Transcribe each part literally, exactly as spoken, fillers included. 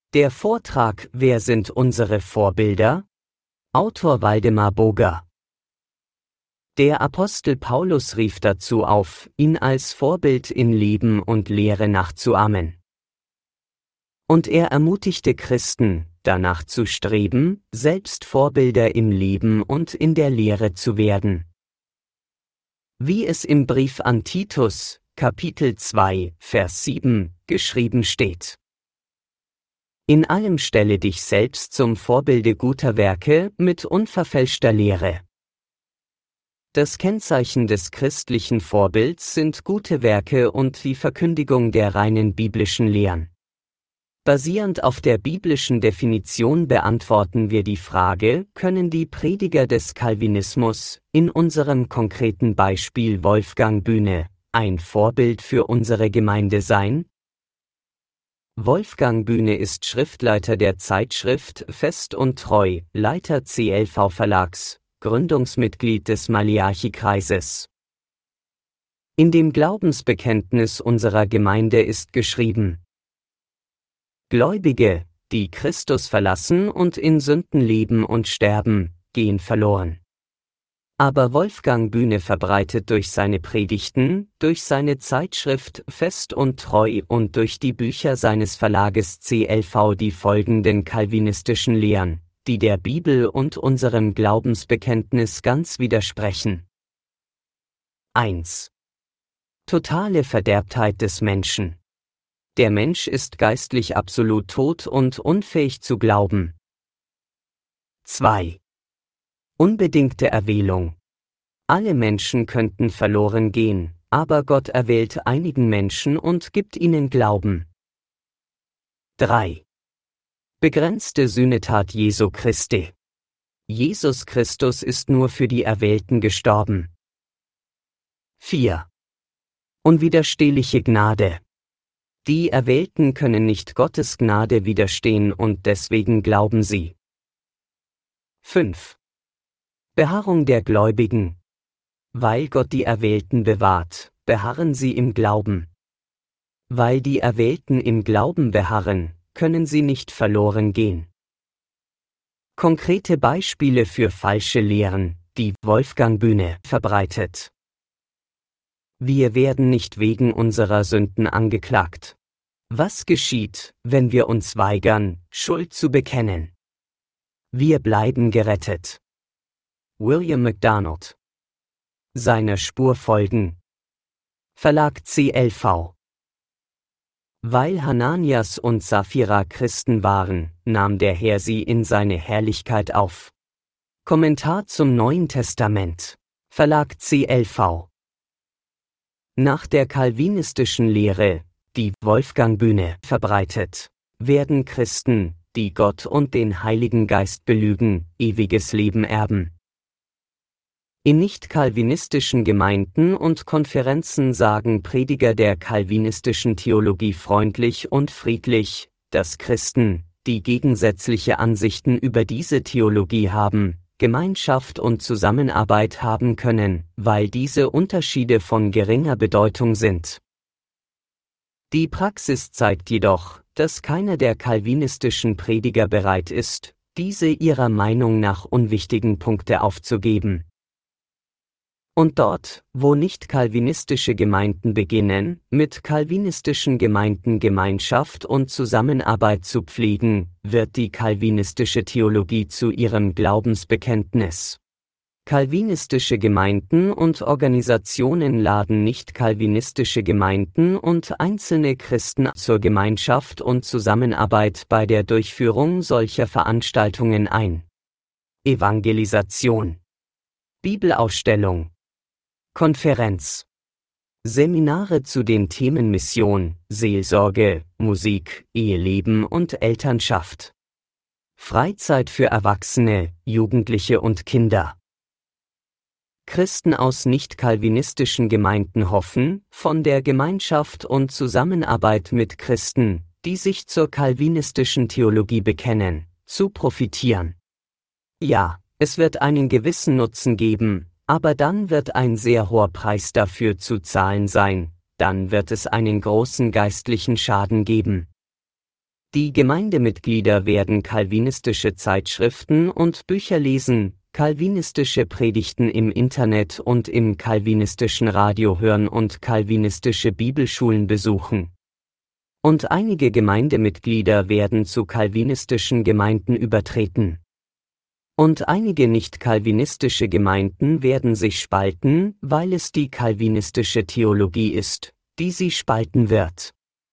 Der Vortrag Wer sind unsere Vorbilder? Autor Waldemar Boger. Der Apostel Paulus rief dazu auf, ihn als Vorbild in Leben und Lehre nachzuahmen. Und er ermutigte Christen, danach zu streben, selbst Vorbilder im Leben und in der Lehre zu werden. Wie es im Brief an Titus, Kapitel zwei, Vers sieben, geschrieben steht. In allem stelle dich selbst zum Vorbilde guter Werke mit unverfälschter Lehre. Das Kennzeichen des christlichen Vorbilds sind gute Werke und die Verkündigung der reinen biblischen Lehren. Basierend auf der biblischen Definition beantworten wir die Frage, können die Prediger des Calvinismus, in unserem konkreten Beispiel Wolfgang Bühne, ein Vorbild für unsere Gemeinde sein? Wolfgang Bühne ist Schriftleiter der Zeitschrift Fest und Treu, Leiter C L V Verlags, Gründungsmitglied des Maliachi-Kreises. In dem Glaubensbekenntnis unserer Gemeinde ist geschrieben: Gläubige, die Christus verlassen und in Sünden leben und sterben, gehen verloren. Aber Wolfgang Bühne verbreitet durch seine Predigten, durch seine Zeitschrift Fest und Treu und durch die Bücher seines Verlages C L V die folgenden calvinistischen Lehren, die der Bibel und unserem Glaubensbekenntnis ganz widersprechen. eins. Totale Verderbtheit des Menschen. Der Mensch ist geistlich absolut tot und unfähig zu glauben. zwei. Unbedingte Erwählung. Alle Menschen könnten verloren gehen, aber Gott erwählt einigen Menschen und gibt ihnen Glauben. drei. Begrenzte Sühnetat Jesu Christi. Jesus Christus ist nur für die Erwählten gestorben. vier. Unwiderstehliche Gnade. Die Erwählten können nicht Gottes Gnade widerstehen und deswegen glauben sie. fünf. Beharrung der Gläubigen. Weil Gott die Erwählten bewahrt, beharren sie im Glauben. Weil die Erwählten im Glauben beharren, können sie nicht verloren gehen. Konkrete Beispiele für falsche Lehren, die Wolfgang Bühne verbreitet. Wir werden nicht wegen unserer Sünden angeklagt. Was geschieht, wenn wir uns weigern, Schuld zu bekennen? Wir bleiben gerettet. William MacDonald. Seiner Spur folgen. Verlag C L V. Weil Hananias und Sapphira Christen waren, nahm der Herr sie in seine Herrlichkeit auf. Kommentar zum Neuen Testament. Verlag C L V. Nach der calvinistischen Lehre, die Wolfgang Bühne verbreitet, werden Christen, die Gott und den Heiligen Geist belügen, ewiges Leben erben. In nicht-calvinistischen Gemeinden und Konferenzen sagen Prediger der calvinistischen Theologie freundlich und friedlich, dass Christen, die gegensätzliche Ansichten über diese Theologie haben, Gemeinschaft und Zusammenarbeit haben können, weil diese Unterschiede von geringer Bedeutung sind. Die Praxis zeigt jedoch, dass keiner der calvinistischen Prediger bereit ist, diese ihrer Meinung nach unwichtigen Punkte aufzugeben. Und dort, wo nicht-calvinistische Gemeinden beginnen, mit calvinistischen Gemeinden Gemeinschaft und Zusammenarbeit zu pflegen, wird die calvinistische Theologie zu ihrem Glaubensbekenntnis. Calvinistische Gemeinden und Organisationen laden nicht-calvinistische Gemeinden und einzelne Christen zur Gemeinschaft und Zusammenarbeit bei der Durchführung solcher Veranstaltungen ein. Evangelisation. Bibelausstellung. Konferenz. Seminare zu den Themen Mission, Seelsorge, Musik, Eheleben und Elternschaft. Freizeit für Erwachsene, Jugendliche und Kinder. Christen aus nicht-calvinistischen Gemeinden hoffen, von der Gemeinschaft und Zusammenarbeit mit Christen, die sich zur calvinistischen Theologie bekennen, zu profitieren. Ja, es wird einen gewissen Nutzen geben, aber dann wird ein sehr hoher Preis dafür zu zahlen sein, dann wird es einen großen geistlichen Schaden geben. Die Gemeindemitglieder werden calvinistische Zeitschriften und Bücher lesen, calvinistische Predigten im Internet und im calvinistischen Radio hören und calvinistische Bibelschulen besuchen. Und einige Gemeindemitglieder werden zu calvinistischen Gemeinden übertreten. Und einige nicht-calvinistische Gemeinden werden sich spalten, weil es die calvinistische Theologie ist, die sie spalten wird.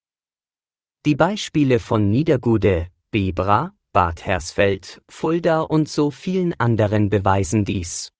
Die Beispiele von Niedergude, Bebra, Bad Hersfeld, Fulda und so vielen anderen beweisen dies.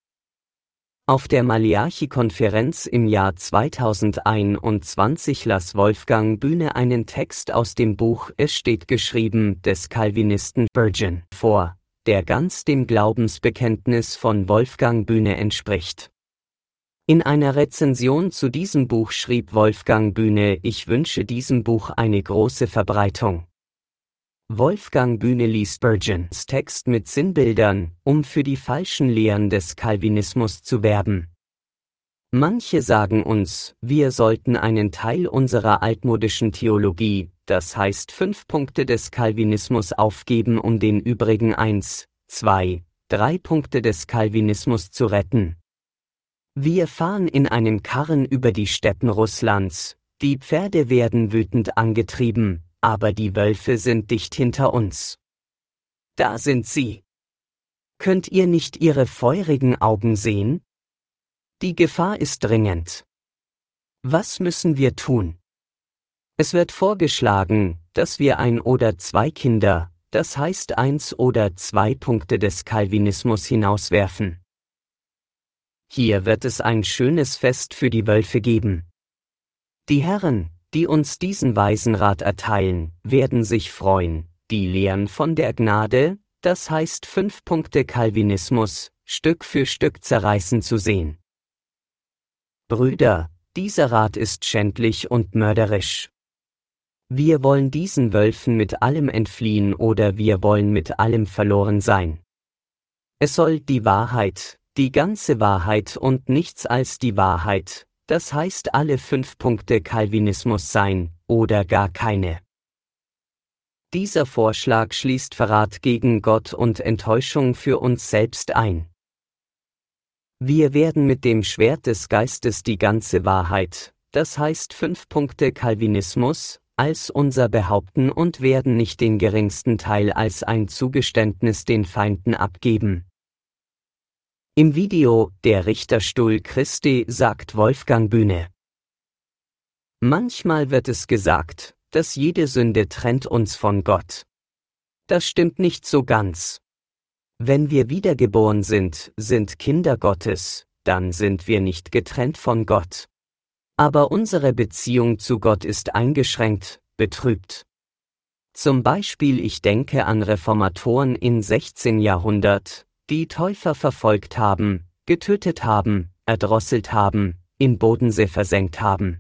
Auf der Maliachi-Konferenz im Jahr zweitausendeinundzwanzig las Wolfgang Bühne einen Text aus dem Buch Es steht geschrieben des Calvinisten Spurgeon vor, der ganz dem Glaubensbekenntnis von Wolfgang Bühne entspricht. In einer Rezension zu diesem Buch schrieb Wolfgang Bühne: Ich wünsche diesem Buch eine große Verbreitung. Wolfgang Bühne liest Spurgeons Text mit Sinnbildern, um für die falschen Lehren des Calvinismus zu werben. Manche sagen uns, wir sollten einen Teil unserer altmodischen Theologie, das heißt fünf Punkte des Calvinismus, aufgeben, um den übrigen eins, zwei, drei Punkte des Calvinismus zu retten. Wir fahren in einem Karren über die Steppen Russlands, die Pferde werden wütend angetrieben, aber die Wölfe sind dicht hinter uns. Da sind sie. Könnt ihr nicht ihre feurigen Augen sehen? Die Gefahr ist dringend. Was müssen wir tun? Es wird vorgeschlagen, dass wir ein oder zwei Kinder, das heißt eins oder zwei Punkte des Calvinismus hinauswerfen. Hier wird es ein schönes Fest für die Wölfe geben. Die Herren, die uns diesen weisen Rat erteilen, werden sich freuen, die Lehren von der Gnade, das heißt fünf Punkte Calvinismus, Stück für Stück zerreißen zu sehen. Brüder, dieser Rat ist schändlich und mörderisch. Wir wollen diesen Wölfen mit allem entfliehen oder wir wollen mit allem verloren sein. Es soll die Wahrheit, die ganze Wahrheit und nichts als die Wahrheit, das heißt alle fünf Punkte Calvinismus sein, oder gar keine. Dieser Vorschlag schließt Verrat gegen Gott und Enttäuschung für uns selbst ein. Wir werden mit dem Schwert des Geistes die ganze Wahrheit, das heißt fünf Punkte Calvinismus, als unser behaupten und werden nicht den geringsten Teil als ein Zugeständnis den Feinden abgeben. Im Video Der Richterstuhl Christi sagt Wolfgang Bühne: Manchmal wird es gesagt, dass jede Sünde trennt uns von Gott. Das stimmt nicht so ganz. Wenn wir wiedergeboren sind, sind Kinder Gottes, dann sind wir nicht getrennt von Gott. Aber unsere Beziehung zu Gott ist eingeschränkt, betrübt. Zum Beispiel ich denke an Reformatoren im sechzehnten Jahrhundert, die Täufer verfolgt haben, getötet haben, erdrosselt haben, im Bodensee versenkt haben.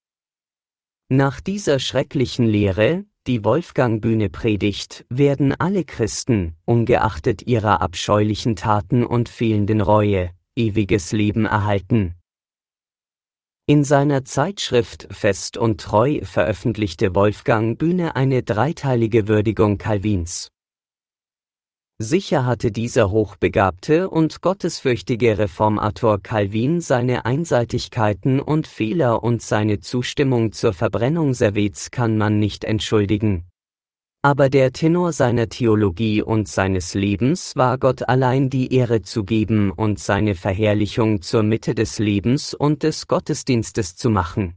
Nach dieser schrecklichen Lehre, die Wolfgang Bühne predigt, werden alle Christen, ungeachtet ihrer abscheulichen Taten und fehlenden Reue, ewiges Leben erhalten. In seiner Zeitschrift Fest und Treu veröffentlichte Wolfgang Bühne eine dreiteilige Würdigung Calvins. Sicher hatte dieser hochbegabte und gottesfürchtige Reformator Calvin seine Einseitigkeiten und Fehler und seine Zustimmung zur Verbrennung Servets kann man nicht entschuldigen. Aber der Tenor seiner Theologie und seines Lebens war Gott allein die Ehre zu geben und seine Verherrlichung zur Mitte des Lebens und des Gottesdienstes zu machen.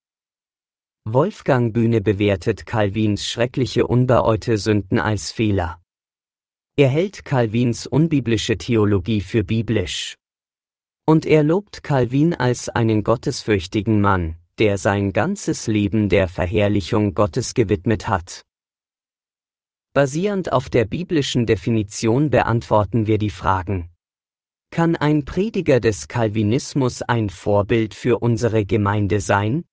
Wolfgang Bühne bewertet Calvins schreckliche unbereute Sünden als Fehler. Er hält Calvins unbiblische Theologie für biblisch. Und er lobt Calvin als einen gottesfürchtigen Mann, der sein ganzes Leben der Verherrlichung Gottes gewidmet hat. Basierend auf der biblischen Definition beantworten wir die Fragen: Kann ein Prediger des Calvinismus ein Vorbild für unsere Gemeinde sein?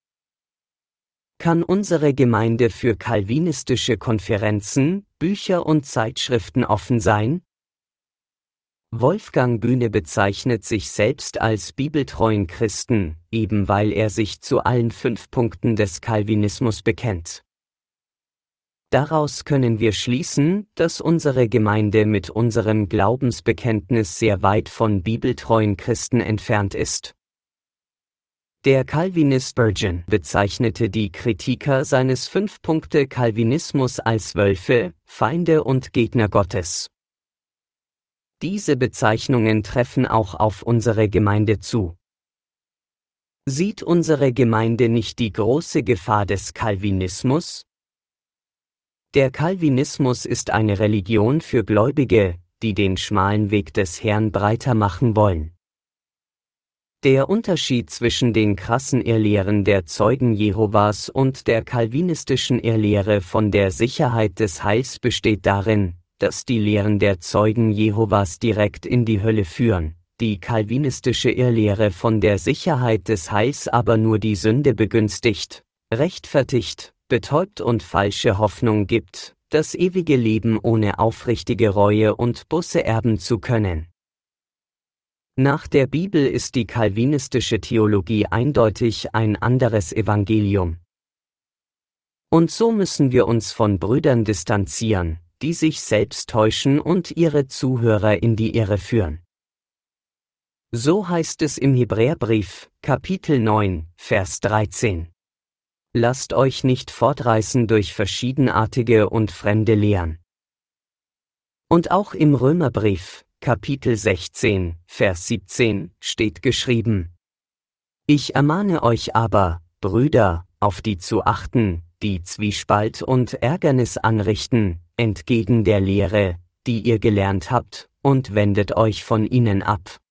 Kann unsere Gemeinde für calvinistische Konferenzen, Bücher und Zeitschriften offen sein? Wolfgang Bühne bezeichnet sich selbst als bibeltreuen Christen, eben weil er sich zu allen fünf Punkten des Calvinismus bekennt. Daraus können wir schließen, dass unsere Gemeinde mit unserem Glaubensbekenntnis sehr weit von bibeltreuen Christen entfernt ist. Der Calvinist Spurgeon bezeichnete die Kritiker seines Fünf-Punkte-Calvinismus als Wölfe, Feinde und Gegner Gottes. Diese Bezeichnungen treffen auch auf unsere Gemeinde zu. Sieht unsere Gemeinde nicht die große Gefahr des Calvinismus? Der Calvinismus ist eine Religion für Gläubige, die den schmalen Weg des Herrn breiter machen wollen. Der Unterschied zwischen den krassen Irrlehren der Zeugen Jehovas und der calvinistischen Irrlehre von der Sicherheit des Heils besteht darin, dass die Lehren der Zeugen Jehovas direkt in die Hölle führen, die calvinistische Irrlehre von der Sicherheit des Heils aber nur die Sünde begünstigt, rechtfertigt, betäubt und falsche Hoffnung gibt, das ewige Leben ohne aufrichtige Reue und Buße erben zu können. Nach der Bibel ist die calvinistische Theologie eindeutig ein anderes Evangelium. Und so müssen wir uns von Brüdern distanzieren, die sich selbst täuschen und ihre Zuhörer in die Irre führen. So heißt es im Hebräerbrief, Kapitel neun, Vers dreizehn. Lasst euch nicht fortreißen durch verschiedenartige und fremde Lehren. Und auch im Römerbrief, Kapitel sechzehn, Vers siebzehn, steht geschrieben: Ich ermahne euch aber, Brüder, auf die zu achten, die Zwiespalt und Ärgernis anrichten, entgegen der Lehre, die ihr gelernt habt, und wendet euch von ihnen ab.